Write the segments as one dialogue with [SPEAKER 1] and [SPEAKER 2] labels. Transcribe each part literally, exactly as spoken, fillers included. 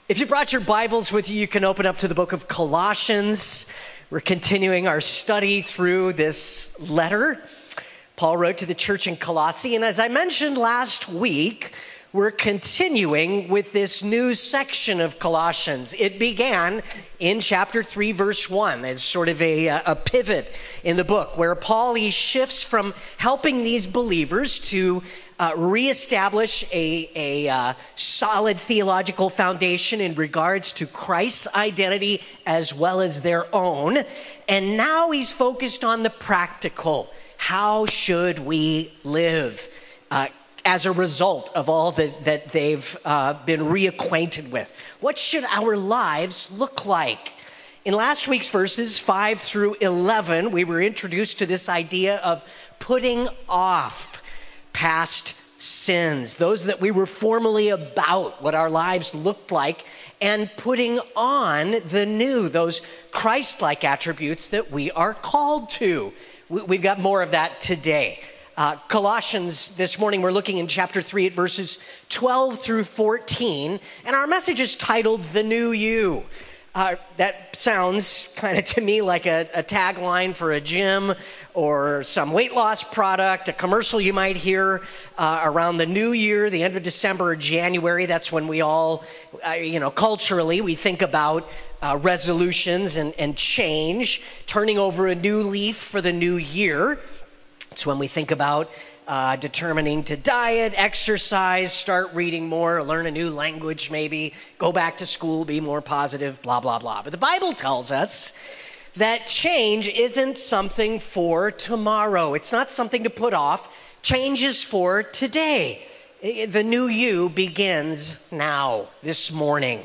[SPEAKER 1] If you brought your Bibles with you, you can open up to the book of Colossians. We're continuing our study through this letter Paul wrote to the church in Colossae. And as I mentioned last week, we're continuing with this new section of Colossians. It began in chapter three, verse one. There's sort of a, a pivot in the book where Paul, he shifts from helping these believers to uh, reestablish a, a uh, solid theological foundation in regards to Christ's identity as well as their own. And now he's focused on the practical. How should we live Uh, as a result of all that, that they've uh, been reacquainted with? What should our lives look like? In last week's verses five through eleven, we were introduced to this idea of putting off past sins, those that we were formerly about, what our lives looked like, and putting on the new, those Christ-like attributes that we are called to. We, we've got more of that today. Uh, Colossians, this morning, we're looking in chapter three at verses twelve through fourteen, and our message is titled, The New You. Uh, that sounds kind of to me like a, a tagline for a gym or some weight loss product, a commercial you might hear uh, around the new year, the end of December or January. That's when we all, uh, you know, culturally, we think about uh, resolutions and, and change, turning over a new leaf for the new year. It's when we think about uh, determining to diet, exercise, start reading more, learn a new language maybe, go back to school, be more positive, blah, blah, blah. But the Bible tells us that change isn't something for tomorrow. It's not something to put off. Change is for today. The new you begins now, this morning.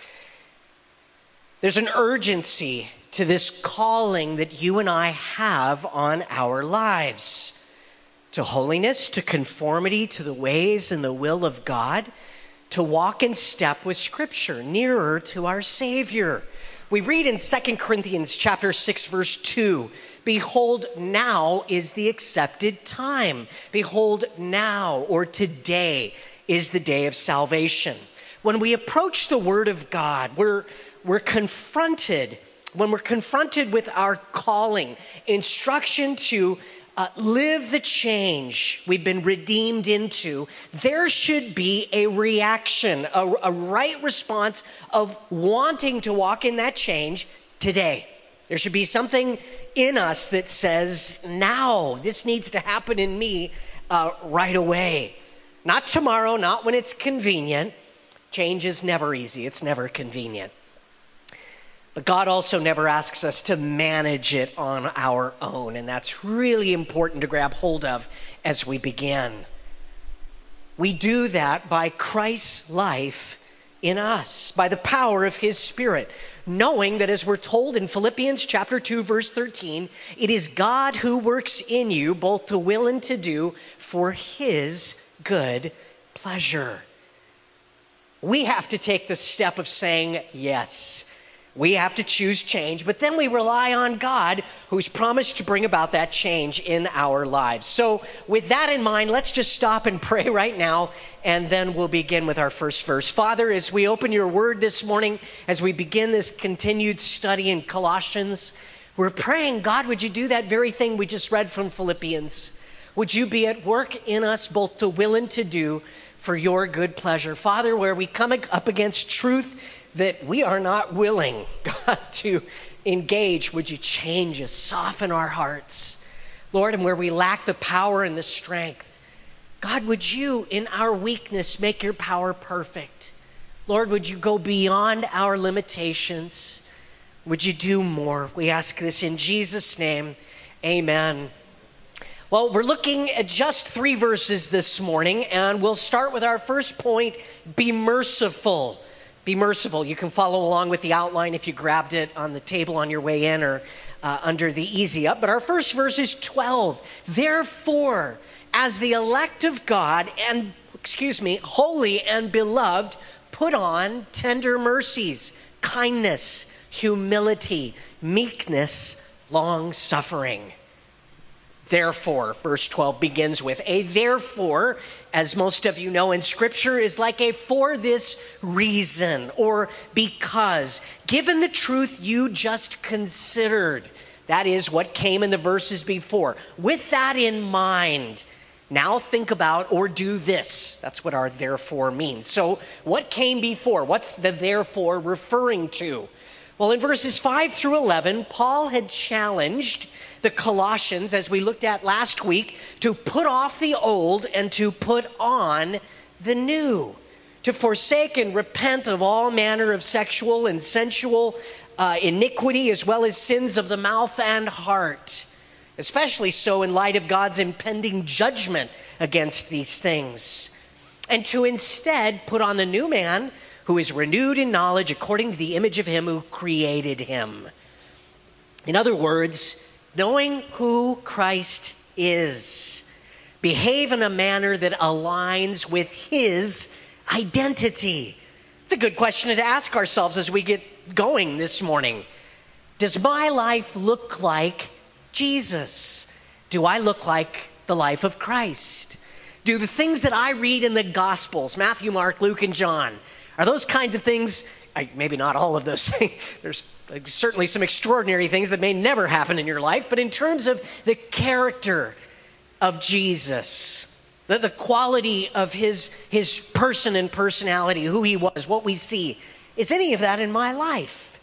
[SPEAKER 1] There's an urgency to this calling that you and I have on our lives, to holiness, to conformity to the ways and the will of God, to walk in step with Scripture, nearer to our Savior. We read in Second Corinthians chapter six, verse two, "Behold, now is the accepted time. Behold, now," or today, "is the day of salvation." When we approach the Word of God, we're, we're confronted When we're confronted with our calling, instruction to uh, live the change we've been redeemed into, there should be a reaction, a, a right response of wanting to walk in that change today. There should be something in us that says, now, this needs to happen in me uh, right away. Not tomorrow, not when it's convenient. Change is never easy. It's never convenient. But God also never asks us to manage it on our own, and that's really important to grab hold of as we begin. We do that by Christ's life in us, by the power of his Spirit, knowing that, as we're told in Philippians chapter two, verse thirteen, it is God who works in you both to will and to do for his good pleasure. We have to take the step of saying yes. We have to choose change, but then we rely on God, who's promised to bring about that change in our lives. So with that in mind, let's just stop and pray right now, and then we'll begin with our first verse. Father, as we open your word this morning, as we begin this continued study in Colossians, we're praying, God, would you do that very thing we just read from Philippians? Would you be at work in us both to will and to do for your good pleasure? Father, where we come up against truth that we are not willing, God, to engage, would you change us, soften our hearts? Lord, and where we lack the power and the strength, God, would you, in our weakness, make your power perfect? Lord, would you go beyond our limitations? Would you do more? We ask this in Jesus' name, amen. Well, we're looking at just three verses this morning, and we'll start with our first point, be merciful. Be merciful. You can follow along with the outline if you grabbed it on the table on your way in or uh, under the easy up. But our first verse is twelve. Therefore, as the elect of God and, excuse me, holy and beloved, put on tender mercies, kindness, humility, meekness, long suffering. therefore, verse twelve begins with. A therefore, as most of you know in Scripture, is like a for this reason or because. Given the truth you just considered, that is what came in the verses before. With that in mind, now think about or do this. That's what our therefore means. So what came before? What's the therefore referring to? Well, in verses five through eleven, Paul had challenged the Colossians, as we looked at last week, to put off the old and to put on the new, to forsake and repent of all manner of sexual and sensual uh, iniquity, as well as sins of the mouth and heart, especially so in light of God's impending judgment against these things, and to instead put on the new man, who is renewed in knowledge according to the image of him who created him. In other words, knowing who Christ is, behave in a manner that aligns with his identity. It's a good question to ask ourselves as we get going this morning. Does my life look like Jesus? Do I look like the life of Christ? Do the things that I read in the Gospels, Matthew, Mark, Luke, and John, are those kinds of things? I, maybe not all of those things. There's certainly some extraordinary things that may never happen in your life, but in terms of the character of Jesus, the, the quality of his, his person and personality, who he was, what we see, is any of that in my life?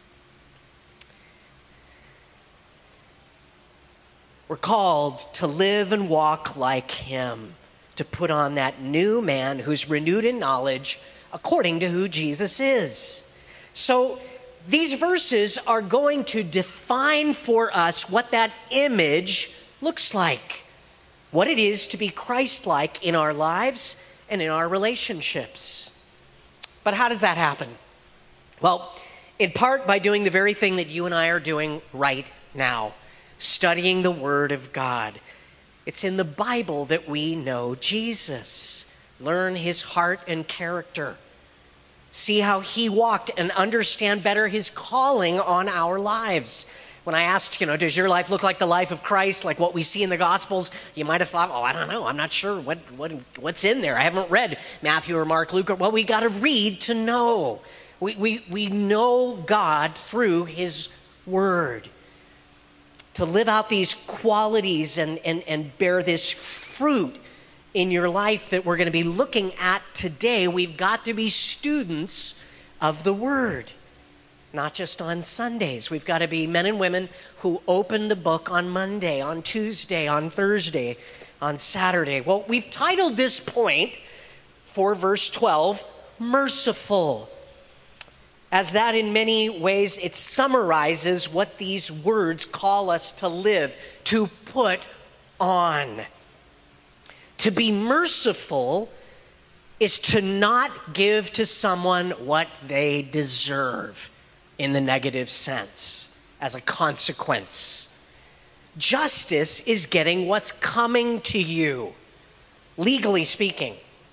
[SPEAKER 1] We're called to live and walk like him, to put on that new man who's renewed in knowledge according to who Jesus is. So these verses are going to define for us what that image looks like, what it is to be Christ-like in our lives and in our relationships. But how does that happen? Well, in part by doing the very thing that you and I are doing right now, studying the Word of God. It's in the Bible that we know Jesus, learn his heart and character, see how he walked, and understand better his calling on our lives. When I asked, you know, does your life look like the life of Christ, like what we see in the Gospels? You might have thought, oh, I don't know. I'm not sure what, what what's in there. I haven't read Matthew or Mark, Luke. Or, well, we got to read to know. We, we, we know God through his Word. To live out these qualities and, and, and bear this fruit in your life that we're going to be looking at today, we've got to be students of the Word. Not just on Sundays. We've got to be men and women who open the book on Monday, on Tuesday, on Thursday, on Saturday. Well, we've titled this point for verse twelve, Merciful, as that in many ways it summarizes what these words call us to live, to put on. To be merciful is to not give to someone what they deserve in the negative sense, as a consequence. Justice is getting what's coming to you, legally speaking.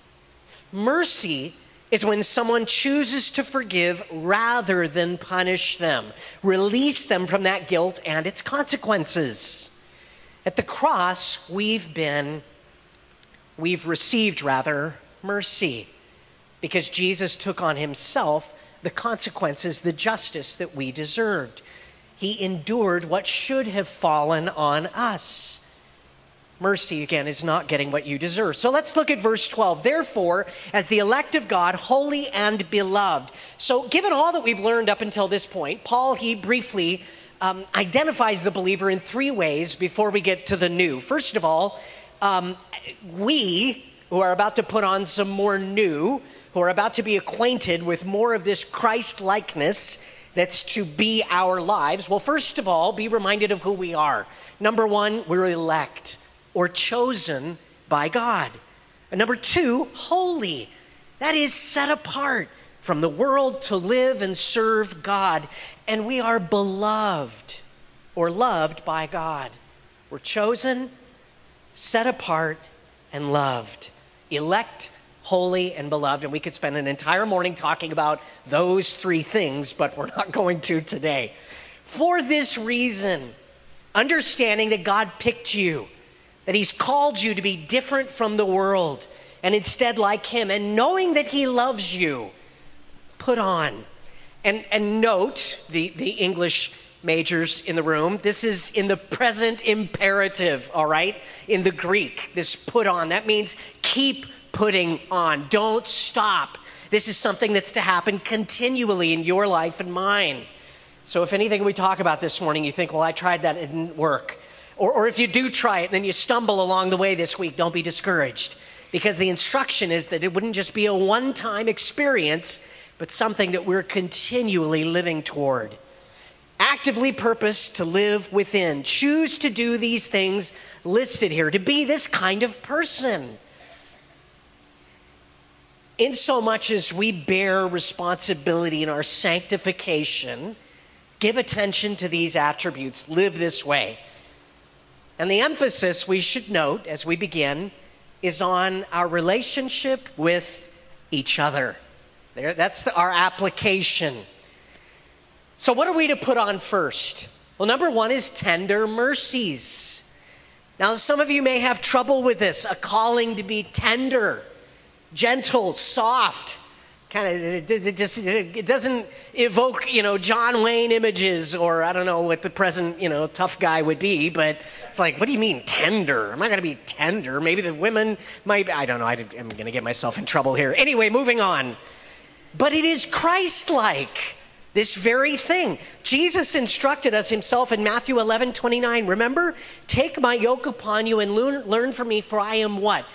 [SPEAKER 1] Mercy is when someone chooses to forgive rather than punish them, release them from that guilt and its consequences. At the cross, we've been, we've received rather, mercy, because Jesus took on himself the consequences, the justice that we deserved. He endured what should have fallen on us. Mercy, again, is not getting what you deserve. So let's look at verse twelve. Therefore, as the elect of God, holy and beloved. So given all that we've learned up until this point, Paul, he briefly um, identifies the believer in three ways before we get to the new. First of all, um, we, who are about to put on some more new, who are about to be acquainted with more of this Christ-likeness that's to be our lives, well, first of all, be reminded of who we are. Number one, we're elect or chosen by God. And number two, holy. That is set apart from the world to live and serve God. And we are beloved or loved by God. We're chosen, set apart, and loved. Elect, holy, and beloved. And we could spend an entire morning talking about those three things, but we're not going to today. For this reason, understanding that God picked you, that he's called you to be different from the world and instead like him, and knowing that he loves you, put on. And, and note, the, the English majors in the room, this is in the present imperative, all right? In the Greek, this put on, that means keep putting on. Don't stop. This is something that's to happen continually in your life and mine. So if anything we talk about this morning, you think, well, I tried that, it didn't work. Or, or if you do try it and then you stumble along the way this week, don't be discouraged. Because the instruction is that it wouldn't just be a one-time experience, but something that we're continually living toward. Actively purpose to live within. Choose to do these things listed here, to be this kind of person. In so much as we bear responsibility in our sanctification, give attention to these attributes, live this way. And the emphasis we should note as we begin is on our relationship with each other. There, that's the, our application. So what are we to put on first? Well, number one is tender mercies. Now, some of you may have trouble with this, a calling to be tender, gentle, soft. Kind of, it, it just, it doesn't evoke, you know, John Wayne images, or I don't know what the present, you know, tough guy would be, but it's like, what do you mean tender? I'm not going to be tender. Maybe the women might, I don't know, I, I'm going to get myself in trouble here. Anyway, moving on. But it is Christ-like, this very thing. Jesus instructed us himself in Matthew eleven twenty-nine. Remember, take my yoke upon you and learn, learn from me, for I am what?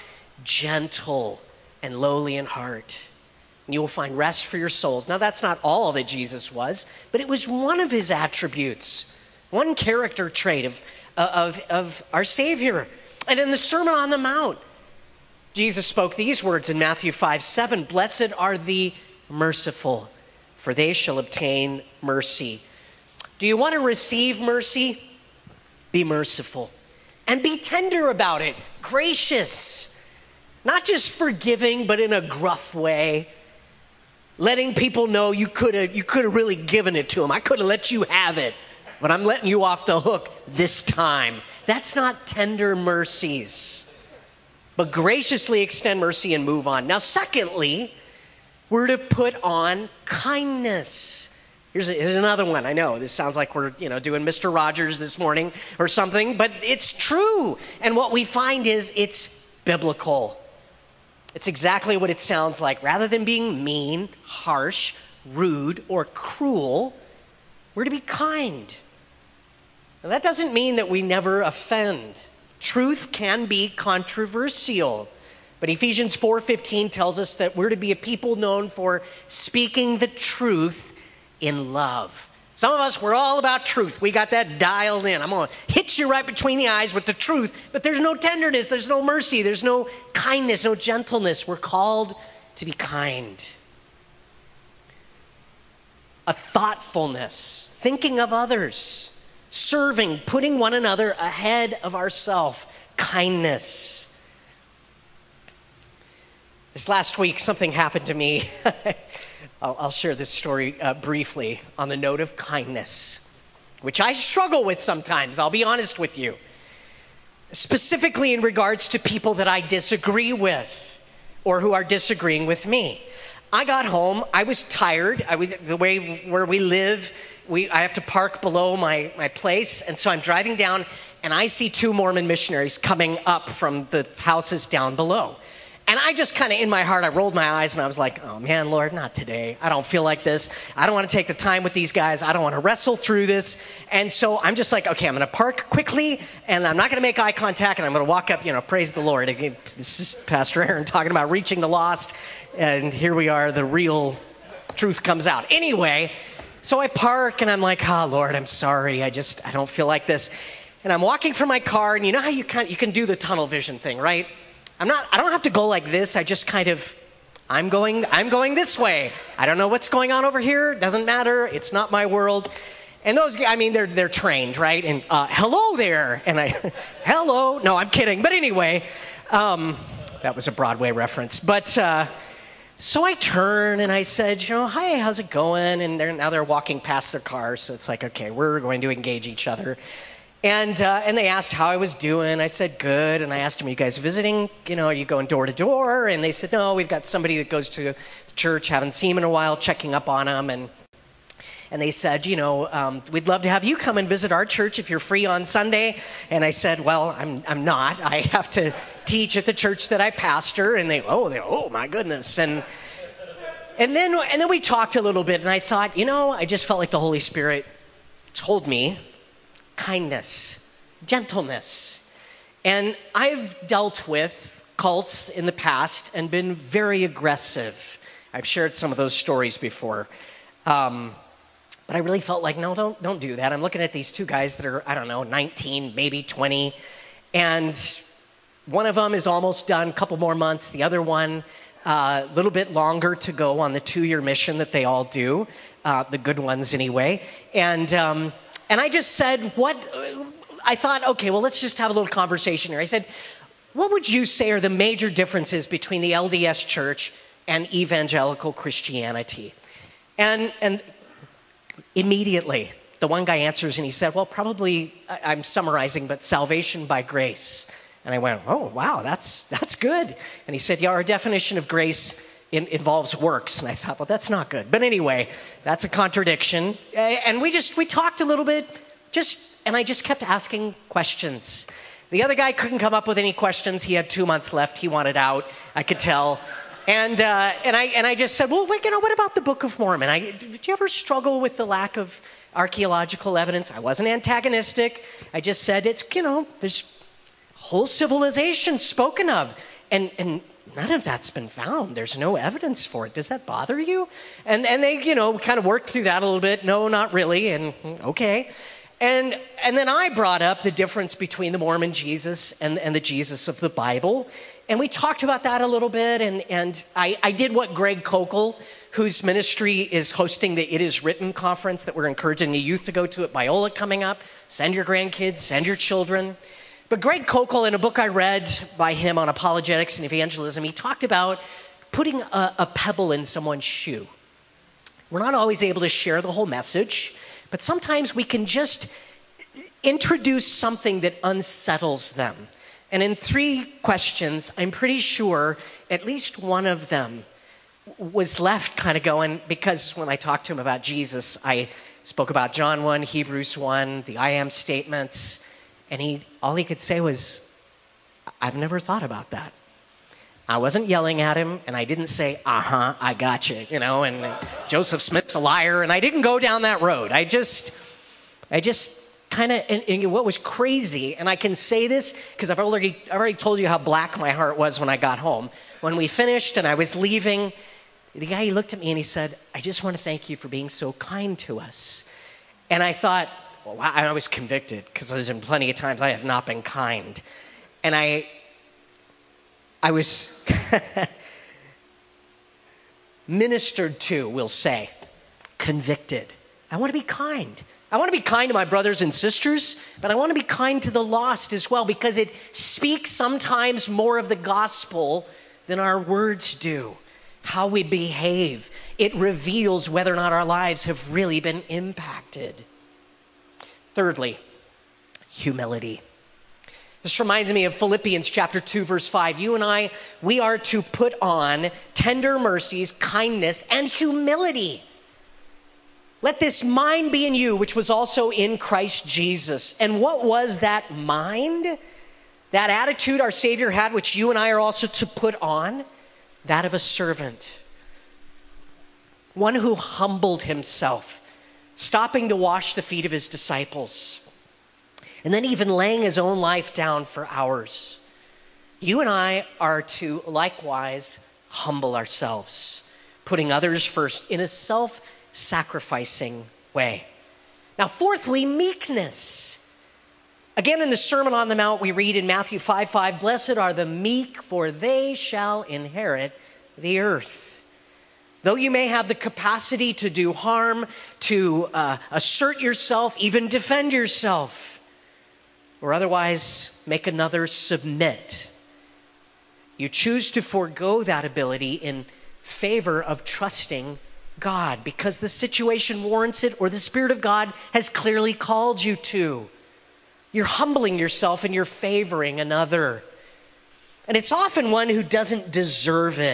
[SPEAKER 1] Gentle and lowly in heart. And you will find rest for your souls. Now, that's not all that Jesus was, but it was one of his attributes, one character trait of, of, of our Savior. And in the Sermon on the Mount, Jesus spoke these words in Matthew five seven, blessed are the merciful, for they shall obtain mercy. Do you want to receive mercy? Be merciful and be tender about it, gracious, not just forgiving, but in a gruff way. Letting people know you could have you could have really given it to them. I could have let you have it, but I'm letting you off the hook this time. That's not tender mercies, but graciously extend mercy and move on. Now, secondly, we're to put on kindness. Here's, a, here's another one. I know this sounds like we're you know doing Mister Rogers this morning or something, but it's true. And what we find is it's biblical. It's exactly what it sounds like. Rather than being mean, harsh, rude, or cruel, we're to be kind. Now, that doesn't mean that we never offend. Truth can be controversial. But Ephesians four fifteen tells us that we're to be a people known for speaking the truth in love. Some of us, we're all about truth. We got that dialed in. I'm going to hit you right between the eyes with the truth, but there's no tenderness, there's no mercy, there's no kindness, no gentleness. We're called to be kind. A thoughtfulness, thinking of others, serving, putting one another ahead of ourselves, kindness. This last week, something happened to me. I'll, I'll share this story uh, briefly on the note of kindness, which I struggle with sometimes, I'll be honest with you. Specifically in regards to people that I disagree with or who are disagreeing with me. I got home, I was tired. I was, the way where we live, we, I have to park below my, my place, and so I'm driving down, and I see two Mormon missionaries coming up from the houses down below. And I just kind of, in my heart, I rolled my eyes and I was like, oh man, Lord, not today. I don't feel like this. I don't want to take the time with these guys. I don't want to wrestle through this. And so I'm just like, okay, I'm going to park quickly and I'm not going to make eye contact and I'm going to walk up, you know, praise the Lord. Again, this is Pastor Aaron talking about reaching the lost. And here we are, the real truth comes out. Anyway, so I park and I'm like, oh, Lord, I'm sorry. I just, I don't feel like this. And I'm walking from my car, and you know how you can, you can do the tunnel vision thing, right? I'm not, I don't have to go like this. I just kind of, I'm going, I'm going this way. I don't know what's going on over here. Doesn't matter. It's not my world. And those, I mean, they're, they're trained, right? And uh, hello there. And I, hello. No, I'm kidding. But anyway, um, that was a Broadway reference. But uh, so I turn and I said, you know, hi, how's it going? And they're, now they're walking past their car. So it's like, okay, we're going to engage each other. And uh, and they asked how I was doing. I said, good. And I asked them, are you guys visiting? You know, are you going door to door? And they said, no, we've got somebody that goes to the church, haven't seen him in a while, checking up on them. And and they said, you know, um, we'd love to have you come and visit our church if you're free on Sunday. And I said, well, I'm I'm not. I have to teach at the church that I pastor. And they, oh, they, oh my goodness. And and then and then we talked a little bit. And I thought, you know, I just felt like the Holy Spirit told me kindness, gentleness. And I've dealt with cults in the past and been very aggressive. I've shared some of those stories before. Um, but I really felt like, no, don't don't do that. I'm looking at these two guys that are, I don't know, nineteen, maybe twenty. And one of them is almost done, a couple more months. The other one, a uh, little bit longer to go on the two-year mission that they all do, uh, the good ones anyway. And um, and I just said, what, I thought, okay, well, let's just have a little conversation here. I said, what would you say are the major differences between the L D S Church and evangelical Christianity? And and immediately, the one guy answers and he said, well, probably, I'm summarizing, but salvation by grace. And I went, oh, wow, that's that's good. And he said, yeah, our definition of grace in, involves works. And I thought, well, that's not good. But anyway, that's a contradiction. And we just, we talked a little bit, just, and I just kept asking questions. The other guy couldn't come up with any questions. He had two months left. He wanted out, I could tell. And uh, and I and I just said, well, wait, you know, what about the Book of Mormon? I, did you ever struggle with the lack of archaeological evidence? I wasn't antagonistic. I just said, it's, you know, there's whole civilization spoken of, and and none of that's been found. There's no evidence for it. Does that bother you? And and they, you know, kind of worked through that a little bit. No, not really. And okay. And and then I brought up the difference between the Mormon Jesus and, and the Jesus of the Bible. And we talked about that a little bit. And, and I, I did what Greg Kokel, whose ministry is hosting the It Is Written conference that we're encouraging the youth to go to at Biola coming up. Send your grandkids, send your children. But Greg Kokel, in a book I read by him on apologetics and evangelism, he talked about putting a, a pebble in someone's shoe. We're not always able to share the whole message, but sometimes we can just introduce something that unsettles them. And in three questions, I'm pretty sure at least one of them was left kind of going, because when I talked to him about Jesus, I spoke about John one, Hebrews one, the I am statements, and he all he could say was, I've never thought about that. I wasn't yelling at him, and I didn't say, uh-huh, I got you, you know, and uh, Joseph Smith's a liar, and I didn't go down that road. I just, I just kind of, and, and what was crazy, and I can say this because I've already, I already told you how black my heart was when I got home. When we finished and I was leaving, the guy, he looked at me and he said, I just want to thank you for being so kind to us. And I thought, well, wow, I was convicted because there's been plenty of times I have not been kind. And I, I was ministered to, we'll say, convicted. I want to be kind. I want to be kind to my brothers and sisters, but I want to be kind to the lost as well, because it speaks sometimes more of the gospel than our words do. How we behave. It reveals whether or not our lives have really been impacted. Thirdly, humility. This reminds me of Philippians chapter two, verse five. You and I, we are to put on tender mercies, kindness, and humility. Let this mind be in you, which was also in Christ Jesus. And what was that mind? That attitude our Savior had, which you and I are also to put on? That of a servant. One who humbled himself, stopping to wash the feet of his disciples, and then even laying his own life down for ours. You and I are to likewise humble ourselves, putting others first in a self-sacrificing way. Now, fourthly, meekness. Again, in the Sermon on the Mount, we read in Matthew five five, blessed are the meek, for they shall inherit the earth. Though you may have the capacity to do harm, to uh, assert yourself, even defend yourself, or otherwise make another submit, you choose to forego that ability in favor of trusting God because the situation warrants it or the Spirit of God has clearly called you to. You're humbling yourself and you're favoring another. And it's often one who doesn't deserve it.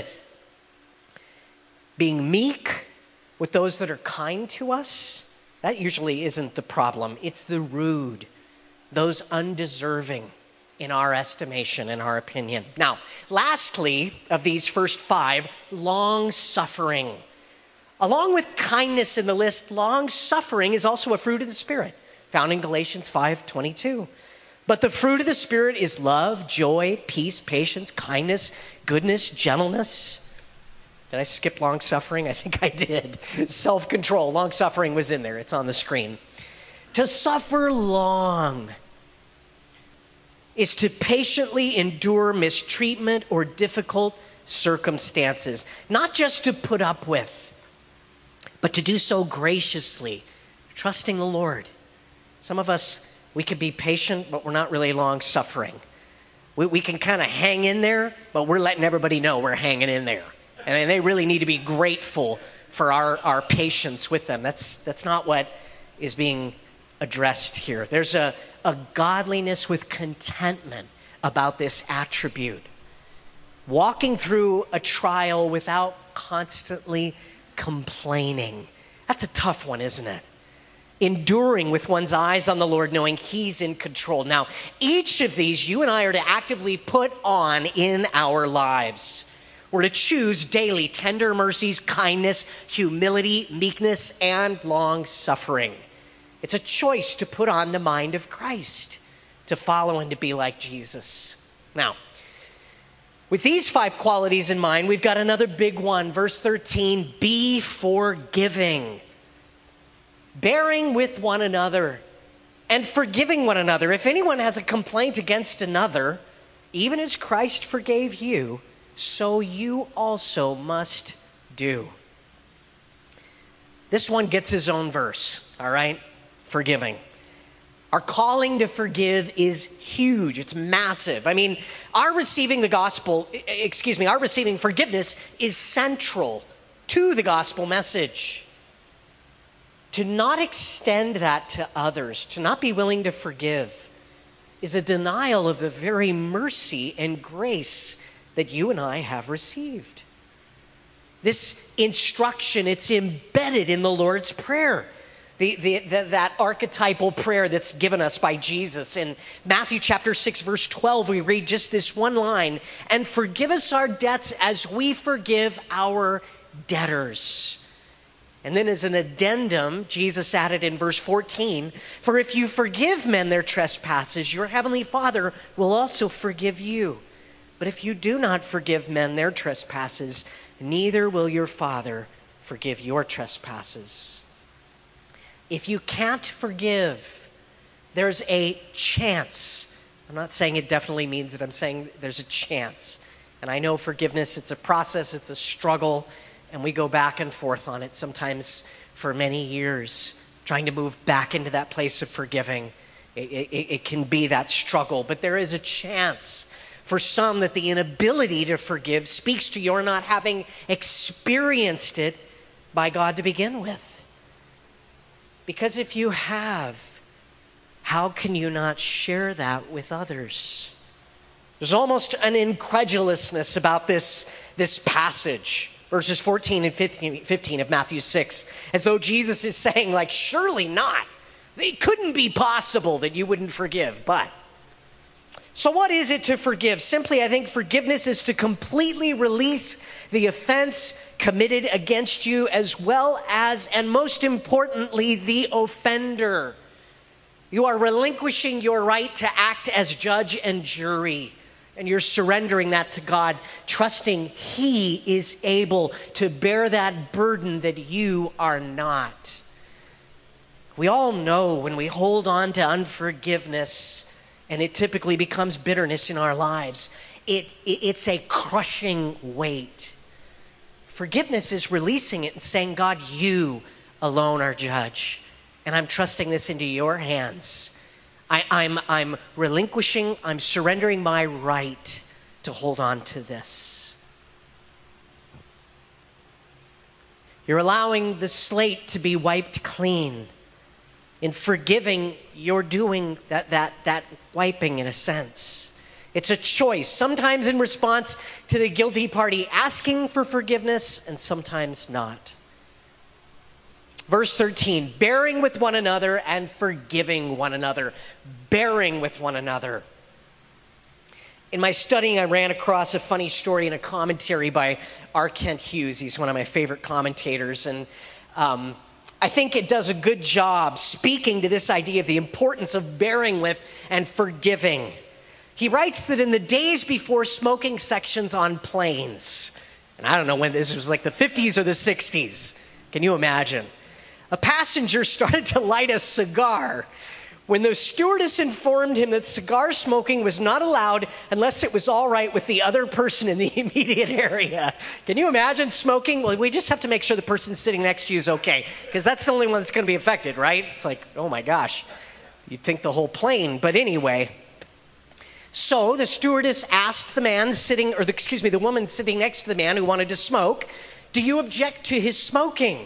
[SPEAKER 1] Being meek with those that are kind to us, that usually isn't the problem. It's the rude, those undeserving in our estimation, in our opinion. Now, lastly, of these first five, long-suffering. Along with kindness in the list, long-suffering is also a fruit of the Spirit, found in Galatians five twenty-two. But the fruit of the Spirit is love, joy, peace, patience, kindness, goodness, gentleness. Did I skip long-suffering? I think I did. Self-control. Long-suffering was in there. It's on the screen. To suffer long is to patiently endure mistreatment or difficult circumstances. Not just to put up with, but to do so graciously, trusting the Lord. Some of us, we could be patient, but we're not really long-suffering. We, we can kind of hang in there, but we're letting everybody know we're hanging in there. And they really need to be grateful for our, our patience with them. That's, that's not what is being addressed here. There's a, a godliness with contentment about this attribute. Walking through a trial without constantly complaining. That's a tough one, isn't it? Enduring with one's eyes on the Lord, knowing He's in control. Now, each of these you and I are to actively put on in our lives. We're to choose daily tender mercies, kindness, humility, meekness, and long-suffering. It's a choice to put on the mind of Christ, to follow and to be like Jesus. Now, with these five qualities in mind, we've got another big one. Verse thirteen, be forgiving. Bearing with one another and forgiving one another. If anyone has a complaint against another, even as Christ forgave you, so you also must do. This one gets his own verse, all right? Forgiving. Our calling to forgive is huge. It's massive. I mean, our receiving the gospel, excuse me, our receiving forgiveness is central to the gospel message. To not extend that to others, to not be willing to forgive, is a denial of the very mercy and grace that you and I have received. This instruction, it's embedded in the Lord's Prayer. The, the, the, that archetypal prayer that's given us by Jesus. In Matthew chapter six, verse twelve, we read just this one line, and forgive us our debts as we forgive our debtors. And then as an addendum, Jesus added in verse fourteen, for if you forgive men their trespasses, your heavenly Father will also forgive you. But if you do not forgive men their trespasses, neither will your Father forgive your trespasses. If you can't forgive, there's a chance. I'm not saying it definitely means it. I'm saying there's a chance. And I know forgiveness, it's a process, it's a struggle, and we go back and forth on it sometimes for many years, trying to move back into that place of forgiving. It, it, it can be that struggle, but there is a chance for some that the inability to forgive speaks to your not having experienced it by God to begin with. Because if you have, how can you not share that with others? There's almost an incredulousness about this, this passage, verses fourteen and fifteen of Matthew six, as though Jesus is saying, like, surely not. It couldn't be possible that you wouldn't forgive, but. So what is it to forgive? Simply, I think forgiveness is to completely release the offense committed against you, as well as, and most importantly, the offender. You are relinquishing your right to act as judge and jury, and you're surrendering that to God, trusting He is able to bear that burden that you are not. We all know when we hold on to unforgiveness, and it typically becomes bitterness in our lives, it, it it's a crushing weight. Forgiveness is releasing it and saying, God, you alone are judge, and I'm trusting this into your hands. I, I'm, I'm relinquishing, I'm surrendering my right to hold on to this. You're allowing the slate to be wiped clean. In forgiving, you're doing that, that, that wiping in a sense. It's a choice, sometimes in response to the guilty party asking for forgiveness, and sometimes not. Verse thirteen, bearing with one another and forgiving one another. Bearing with one another. In my studying, I ran across a funny story in a commentary by R. Kent Hughes. He's one of my favorite commentators, and um, I think it does a good job speaking to this idea of the importance of bearing with and forgiving. He writes that in the days before smoking sections on planes, and I don't know when this was, like the fifties or the sixties, can you imagine? A passenger started to light a cigar when the stewardess informed him that cigar smoking was not allowed unless it was all right with the other person in the immediate area. Can you imagine smoking? Well, we just have to make sure the person sitting next to you is okay, because that's the only one that's going to be affected, right? It's like, oh my gosh, you'd think the whole plane. But anyway, so the stewardess asked the man sitting, or the, excuse me, the woman sitting next to the man who wanted to smoke, do you object to his smoking?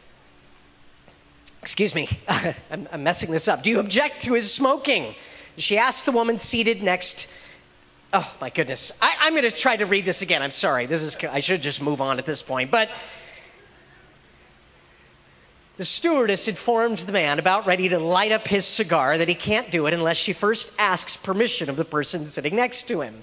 [SPEAKER 1] Excuse me, I'm, I'm messing this up. Do you object to his smoking? She asked the woman seated next. Oh my goodness. I, I'm going to try to read this again. I'm sorry. This is. I should just move on at this point. But the stewardess informed the man about ready to light up his cigar that he can't do it unless she first asks permission of the person sitting next to him.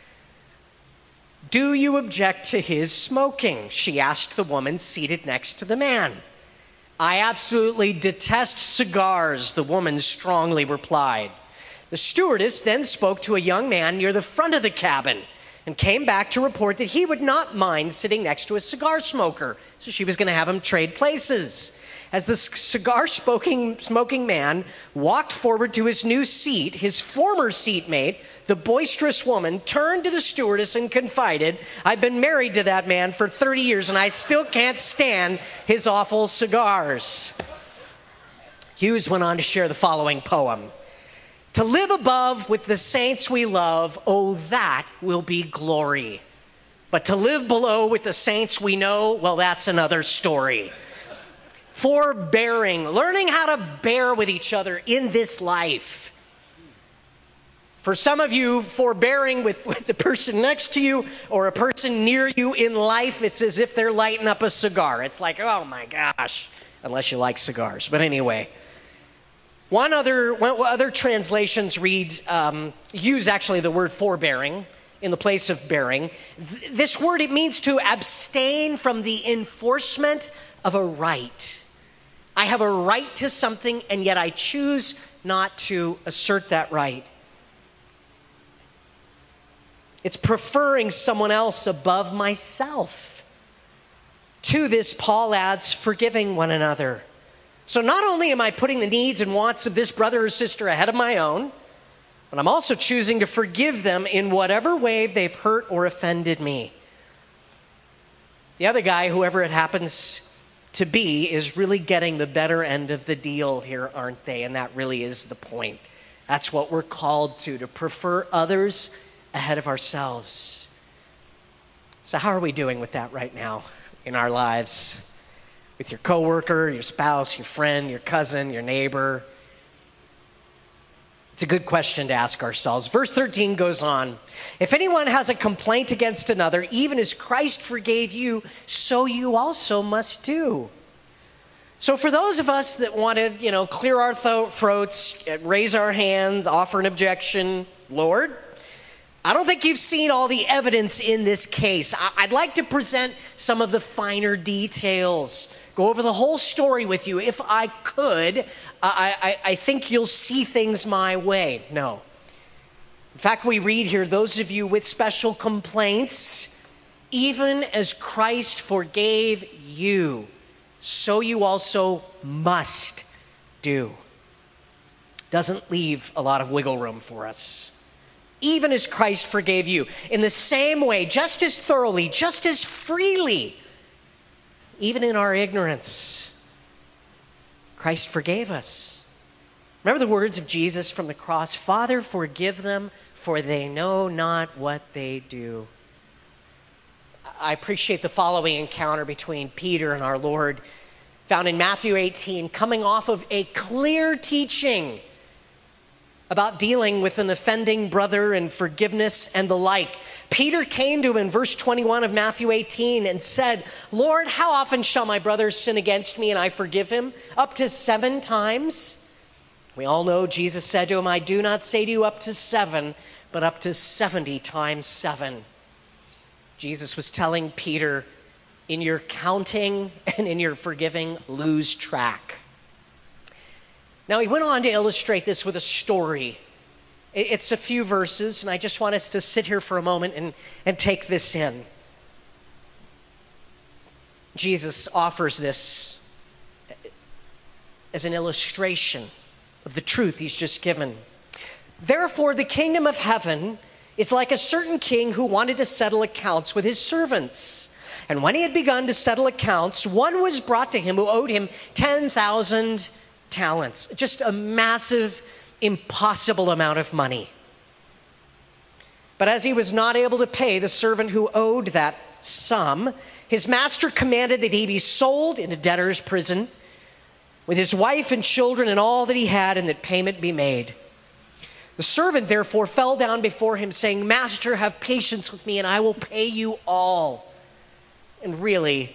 [SPEAKER 1] Do you object to his smoking? She asked the woman seated next to the man. I absolutely detest cigars, the woman strongly replied. The stewardess then spoke to a young man near the front of the cabin and came back to report that he would not mind sitting next to a cigar smoker, so she was going to have him trade places. As the cigar smoking, smoking man walked forward to his new seat, his former seatmate, the boisterous woman, turned to the stewardess and confided, I've been married to that man for thirty years and I still can't stand his awful cigars. Hughes went on to share the following poem. To live above with the saints we love, oh, that will be glory. But to live below with the saints we know, well, that's another story. Forbearing, learning how to bear with each other in this life. For some of you, forbearing with, with the person next to you or a person near you in life, it's as if they're lighting up a cigar. It's like, oh my gosh, unless you like cigars. But anyway, one other, one, other translations read, um, use actually the word forbearing in the place of bearing. Th- this word, it means to abstain from the enforcement of a right. I have a right to something, and yet I choose not to assert that right. It's preferring someone else above myself. To this, Paul adds, forgiving one another. So not only am I putting the needs and wants of this brother or sister ahead of my own, but I'm also choosing to forgive them in whatever way they've hurt or offended me. The other guy, whoever it happens to be, is really getting the better end of the deal here, aren't they? And that really is the point. That's what we're called to, to prefer others ahead of ourselves. So how are we doing with that right now in our lives? With your coworker, your spouse, your friend, your cousin, your neighbor? It's a good question to ask ourselves. Verse thirteen goes on. If anyone has a complaint against another, even as Christ forgave you, so you also must do. So for those of us that want to, you know, clear our th- throats, raise our hands, offer an objection, Lord, I don't think you've seen all the evidence in this case. I- I'd like to present some of the finer details, go over the whole story with you. If I could, I, I, I think you'll see things my way. No. In fact, we read here, those of you with special complaints, even as Christ forgave you, so you also must do. Doesn't leave a lot of wiggle room for us. Even as Christ forgave you, in the same way, just as thoroughly, just as freely, even in our ignorance, Christ forgave us. Remember the words of Jesus from the cross, Father, forgive them, for they know not what they do. I appreciate the following encounter between Peter and our Lord. found in Matthew eighteen, coming off of a clear teaching about dealing with an offending brother and forgiveness and the like. Peter came to him in verse twenty-one of Matthew eighteen and said, "Lord, how often shall my brother sin against me and I forgive him? Up to seven times?" We all know Jesus said to him, "I do not say to you up to seven, but up to seventy times seven." Jesus was telling Peter, in your counting and in your forgiving, lose track. Now, he went on to illustrate this with a story. It's a few verses, and I just want us to sit here for a moment and, and take this in. Jesus offers this as an illustration of the truth he's just given. "Therefore, the kingdom of heaven is like a certain king who wanted to settle accounts with his servants. And when he had begun to settle accounts, one was brought to him who owed him ten thousand talents." Just a massive, impossible amount of money. "But as he was not able to pay the servant who owed that sum, his master commanded that he be sold into debtor's prison with his wife and children and all that he had, and that payment be made. The servant therefore fell down before him, saying, 'Master, have patience with me, and I will pay you all.' And really,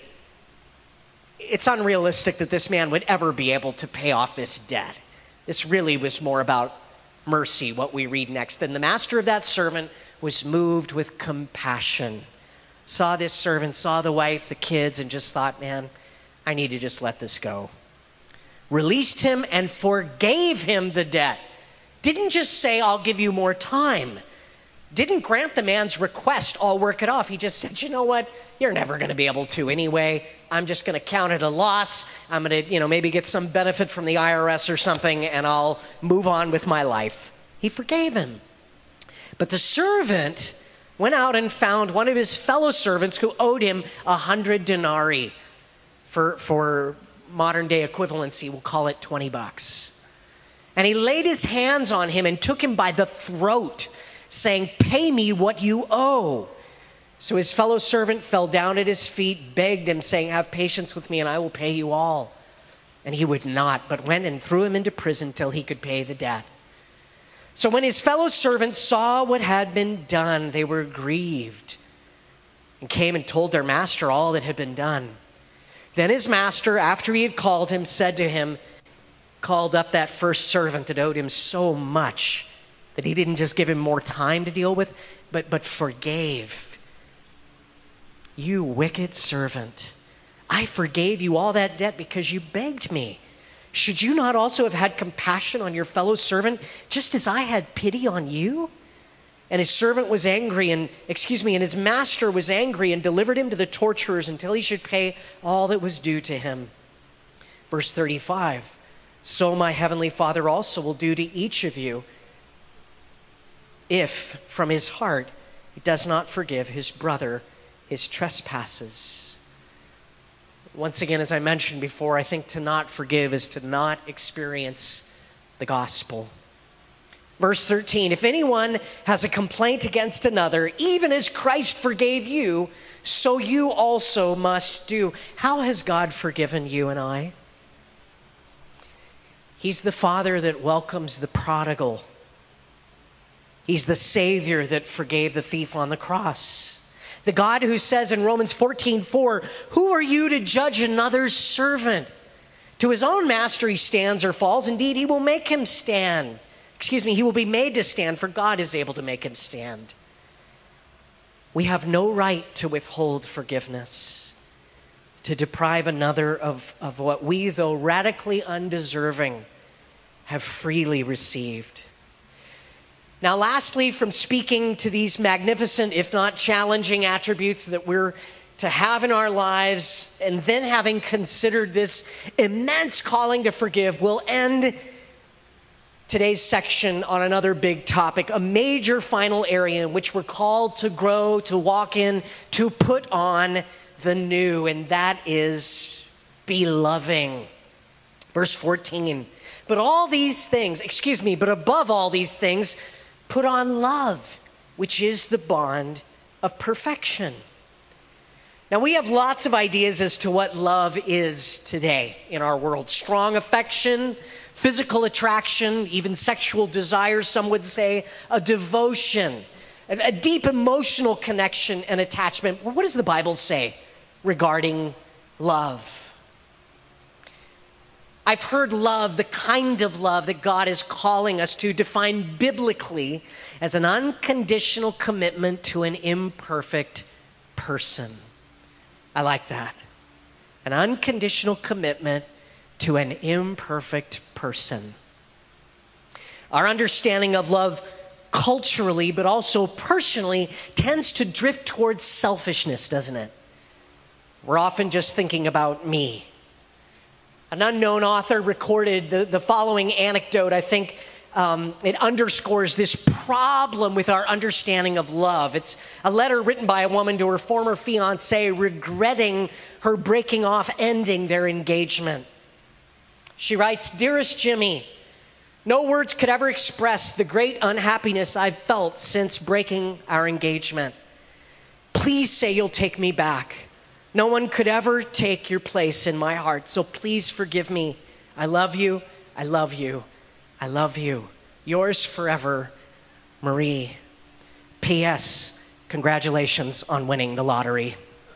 [SPEAKER 1] it's unrealistic that this man would ever be able to pay off this debt. This really was more about mercy, what we read next. Then the master of that servant was moved with compassion, saw this servant, saw the wife, the kids, and just thought, man, I need to just let this go. Released him and forgave him the debt. Didn't just say, I'll give you more time. Didn't grant the man's request, I'll work it off. He just said, you know what? You're never going to be able to anyway. I'm just going to count it a loss. I'm going to, you know, maybe get some benefit from the I R S or something, and I'll move on with my life. He forgave him. But the servant went out and found one of his fellow servants who owed him a hundred denarii. For, for modern day equivalency, we'll call it twenty bucks. And he laid his hands on him and took him by the throat, saying, pay me what you owe. So his fellow servant fell down at his feet, begged him, saying, have patience with me and I will pay you all. And he would not, but went and threw him into prison till he could pay the debt. So when his fellow servants saw what had been done, they were grieved and came and told their master all that had been done. Then his master, after he had called him, said to him, called up that first servant that owed him so much that he didn't just give him more time to deal with, but, but forgave. You wicked servant, I forgave you all that debt because you begged me. Should you not also have had compassion on your fellow servant, just as I had pity on you? And his servant was angry, and, excuse me, and his master was angry and delivered him to the torturers until he should pay all that was due to him. Verse thirty-five, so my heavenly Father also will do to each of you if from his heart he does not forgive his brother his trespasses. Once again, as I mentioned before, I think to not forgive is to not experience the gospel. Verse thirteen, if anyone has a complaint against another, even as Christ forgave you, so you also must do. How has God forgiven you and I? He's the Father that welcomes the prodigal. He's the Savior that forgave the thief on the cross. The God who says in Romans fourteen four, who are you to judge another's servant? To his own master he stands or falls. Indeed, he will make him stand. Excuse me, he will be made to stand, for God is able to make him stand. We have no right to withhold forgiveness, to deprive another of, of what we, though radically undeserving, have freely received. Now, lastly, from speaking to these magnificent, if not challenging attributes that we're to have in our lives, and then having considered this immense calling to forgive, we'll end today's section on another big topic, a major final area in which we're called to grow, to walk in, to put on the new, and that is be loving. Verse fourteen, but all these things, excuse me, but above all these things, put on love, which is the bond of perfection. Now, we have lots of ideas as to what love is today in our world. Strong affection, physical attraction, even sexual desire, some would say, a devotion, a, a deep emotional connection and attachment. Well, what does the Bible say regarding love? I've heard love, the kind of love that God is calling us to, defined biblically as an unconditional commitment to an imperfect person. I like that. An unconditional commitment to an imperfect person. Our understanding of love culturally, but also personally, tends to drift towards selfishness, doesn't it? We're often just thinking about me. An unknown author recorded the, the following anecdote. I think um, it underscores this problem with our understanding of love. It's a letter written by a woman to her former fiance, regretting her breaking off, ending their engagement. She writes, "Dearest Jimmy, no words could ever express the great unhappiness I've felt since breaking our engagement. Please say you'll take me back. No one could ever take your place in my heart, so please forgive me. I love you, I love you, I love you. Yours forever, Marie. P S. Congratulations on winning the lottery."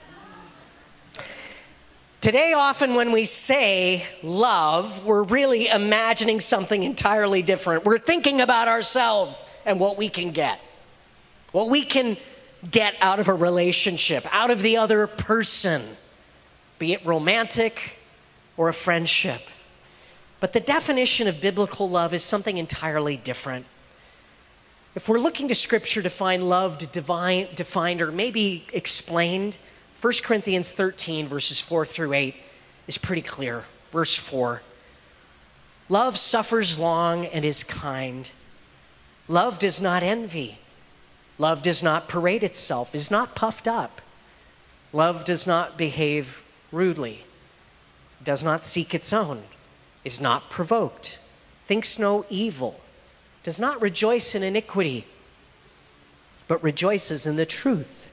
[SPEAKER 1] Today, often when we say love, we're really imagining something entirely different. We're thinking about ourselves and what we can get, what we can get out of a relationship, out of the other person, be it romantic or a friendship. But the definition of biblical love is something entirely different. If we're looking to Scripture to find love to divine, defined or maybe explained, First Corinthians thirteen, verses four through eight is pretty clear. Verse four, "Love suffers long and is kind. Love does not envy. Love does not parade itself, is not puffed up. Love does not behave rudely, does not seek its own, is not provoked, thinks no evil, does not rejoice in iniquity, but rejoices in the truth,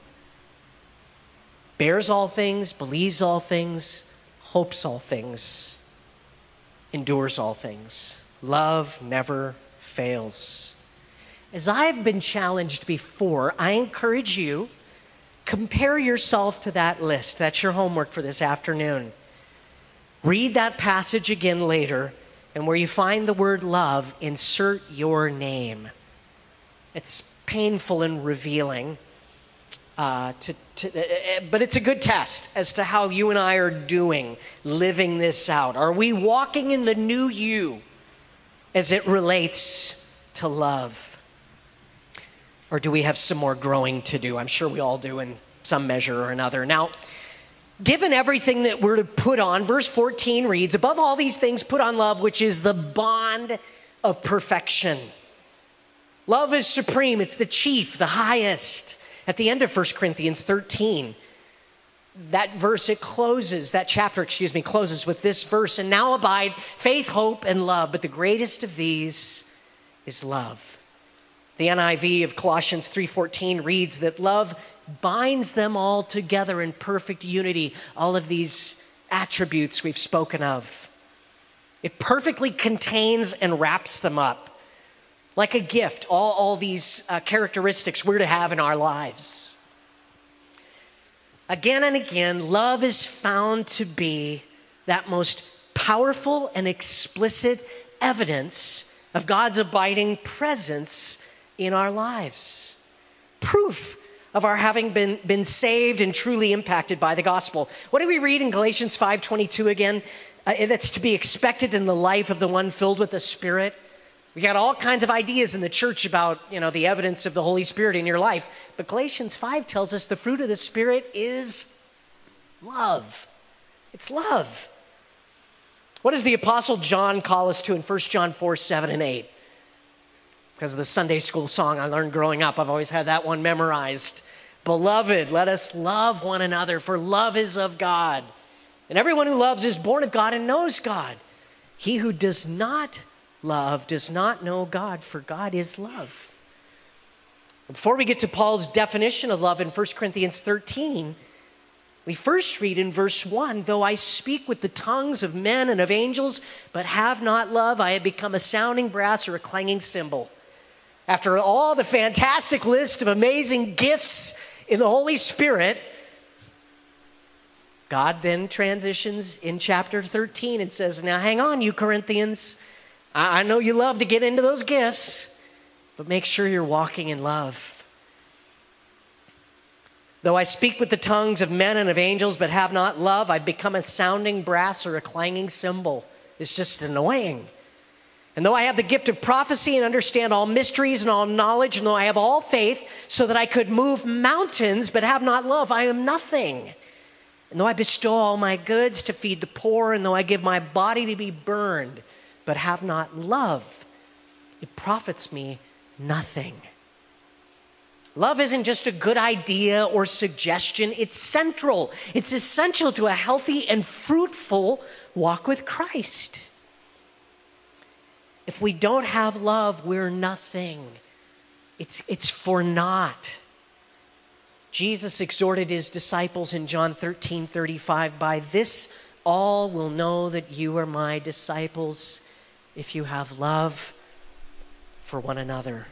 [SPEAKER 1] bears all things, believes all things, hopes all things, endures all things. Love never fails." As I've been challenged before, I encourage you, compare yourself to that list. That's your homework for this afternoon. Read that passage again later, and where you find the word love, insert your name. It's painful and revealing, uh, to, to, uh, but it's a good test as to how you and I are doing living this out. Are we walking in the new you as it relates to love? Or do we have some more growing to do? I'm sure we all do in some measure or another. Now, given everything that we're to put on, verse fourteen reads, "Above all these things, put on love, which is the bond of perfection." Love is supreme. It's the chief, the highest. At the end of First Corinthians thirteen, that verse, it closes, that chapter, excuse me, closes with this verse, "And now abide faith, hope, and love, but the greatest of these is love." The N I V of Colossians three fourteen reads that love binds them all together in perfect unity. All of these attributes we've spoken of. It perfectly contains and wraps them up. Like a gift, all, all these uh, characteristics we're to have in our lives. Again and again, love is found to be that most powerful and explicit evidence of God's abiding presence in our lives. Proof of our having been, been saved and truly impacted by the gospel. What do we read in Galatians five twenty-two again? Uh, that's to be expected in the life of the one filled with the Spirit. We got all kinds of ideas in the church about, you know, the evidence of the Holy Spirit in your life. But Galatians five tells us the fruit of the Spirit is love. It's love. What does the Apostle John call us to in First John four, seven, and eight? Because of the Sunday school song I learned growing up, I've always had that one memorized. "Beloved, let us love one another, for love is of God. And everyone who loves is born of God and knows God. He who does not love does not know God, for God is love." Before we get to Paul's definition of love in First Corinthians thirteen, We first read in verse one, though I speak with the tongues of men and of angels, but have not love, I have become a sounding brass or a clanging cymbal. After all the fantastic list of amazing gifts in the Holy Spirit, God then transitions in chapter thirteen and says, now hang on, you Corinthians. I know you love to get into those gifts, but make sure you're walking in love. Though I speak with the tongues of men and of angels, but have not love, I've become a sounding brass or a clanging cymbal. It's just annoying. And though I have the gift of prophecy and understand all mysteries and all knowledge, and though I have all faith so that I could move mountains, but have not love, I am nothing. And though I bestow all my goods to feed the poor, and though I give my body to be burned, but have not love, it profits me nothing. Love isn't just a good idea or suggestion. It's central. It's essential to a healthy and fruitful walk with Christ. If we don't have love, we're nothing. It's, it's for naught. Jesus exhorted his disciples in John thirteen thirty-five, by this all will know that you are my disciples, if you have love for one another.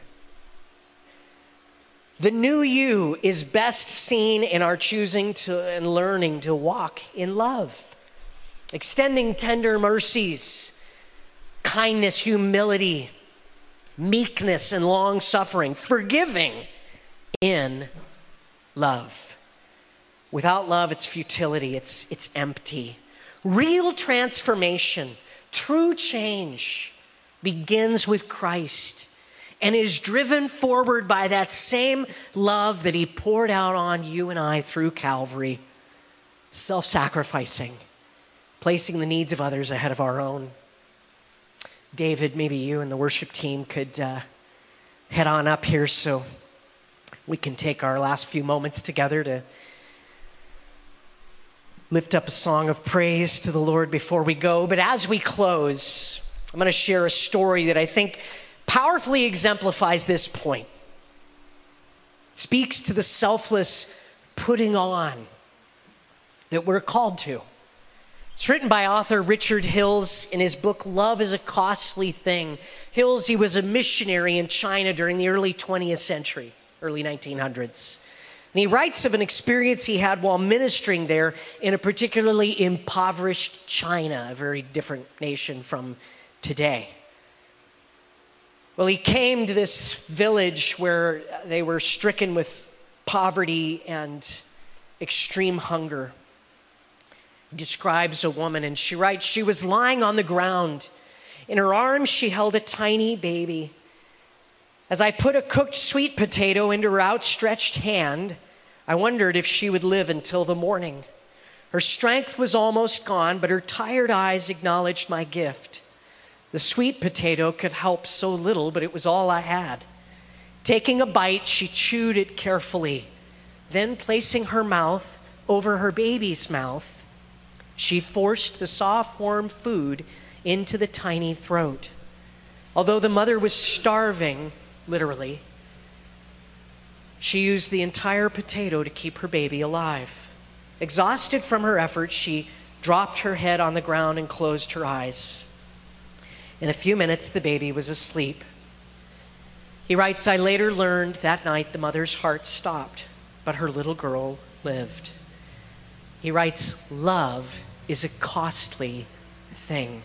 [SPEAKER 1] The new you is best seen in our choosing to and learning to walk in love, extending tender mercies, kindness, humility, meekness, and long-suffering, forgiving in love. Without love, it's futility, it's, it's empty. Real transformation, true change begins with Christ and is driven forward by that same love that he poured out on you and I through Calvary, self-sacrificing, placing the needs of others ahead of our own. David, maybe you and the worship team could uh, head on up here so we can take our last few moments together to lift up a song of praise to the Lord before we go. But as we close, I'm going to share a story that I think powerfully exemplifies this point. It speaks to the selfless putting on that we're called to. It's written by author Richard Hills in his book, Love is a Costly Thing. Hills, he was a missionary in China during the early twentieth century, early nineteen hundreds. And he writes of an experience he had while ministering there in a particularly impoverished China, a very different nation from today. Well, he came to this village where they were stricken with poverty and extreme hunger. He describes a woman, and she writes, she was lying on the ground. In her arms, she held a tiny baby. As I put a cooked sweet potato into her outstretched hand, I wondered if she would live until the morning. Her strength was almost gone, but her tired eyes acknowledged my gift. The sweet potato could help so little, but it was all I had. Taking a bite, she chewed it carefully. Then, placing her mouth over her baby's mouth, she forced the soft, warm food into the tiny throat. Although the mother was starving, literally, she used the entire potato to keep her baby alive. Exhausted from her efforts, she dropped her head on the ground and closed her eyes. In a few minutes, the baby was asleep. He writes, I later learned that night the mother's heart stopped, but her little girl lived. He writes, love is a costly thing.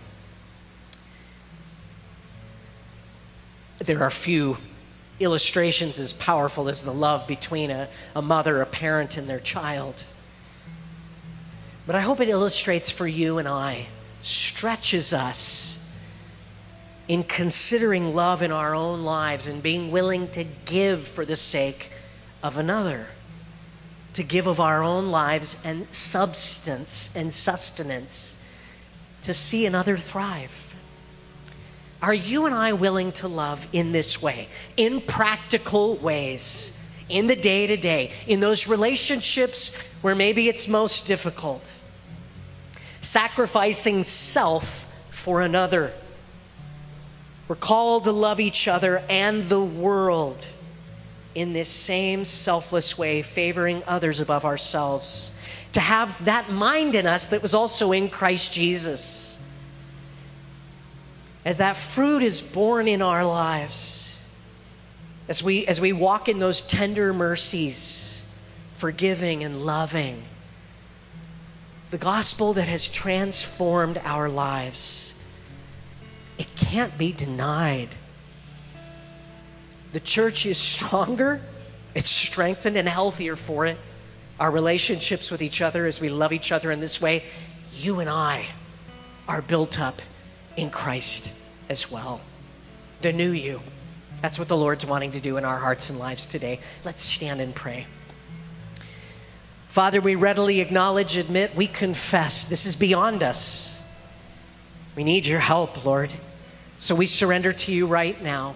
[SPEAKER 1] There are few illustrations as powerful as the love between a, a mother, a parent, and their child. But I hope it illustrates for you and I, stretches us in considering love in our own lives and being willing to give for the sake of another, to give of our own lives and substance and sustenance to see another thrive. Are you and I willing to love in this way, in practical ways, in the day-to-day, in those relationships where maybe it's most difficult, sacrificing self for another? We're called to love each other and the world in this same selfless way, favoring others above ourselves, to have that mind in us that was also in Christ Jesus. As that fruit is born in our lives, as we, as we walk in those tender mercies, forgiving and loving, the gospel that has transformed our lives, it can't be denied. The church is stronger, it's strengthened and healthier for it. Our relationships with each other as we love each other in this way, you and I are built up in Christ as well. The new you. That's what the Lord's wanting to do in our hearts and lives today. Let's stand and pray. Father, we readily acknowledge, admit, we confess this is beyond us. We need your help, Lord. So we surrender to you right now.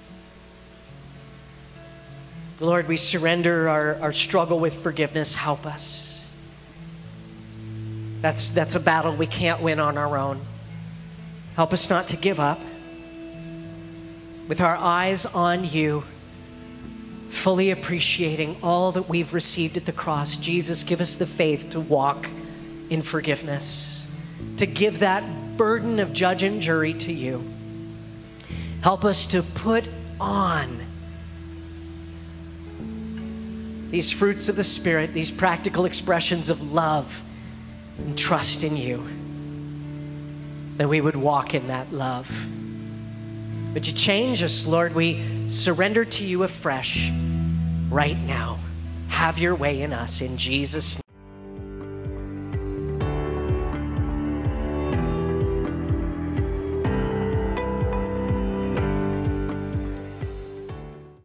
[SPEAKER 1] Lord, we surrender our, our struggle with forgiveness. Help us. That's, that's a battle we can't win on our own. Help us not to give up. With our eyes on you, fully appreciating all that we've received at the cross, Jesus, give us the faith to walk in forgiveness, to give that burden of judge and jury to you. Help us to put on these fruits of the Spirit, these practical expressions of love and trust in you, that we would walk in that love. Would you change us, Lord? We surrender to you afresh right now. Have your way in us in Jesus' name.